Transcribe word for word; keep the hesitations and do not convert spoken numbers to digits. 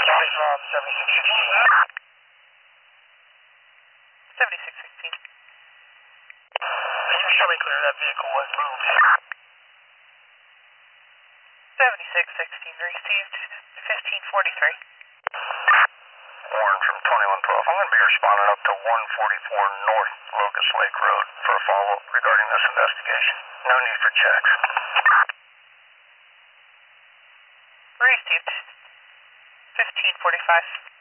Charlie Bob, seventy-six sixteen. seventy-six sixteen. Can you show me clear that vehicle was moved? seventy-six sixteen, received fifteen forty-three. Warren from twenty-one twelve. I'm going to be responding up to one forty-four North Locust Lake Road for a follow-up regarding this investigation. No need for checks. Received fifteen forty-five.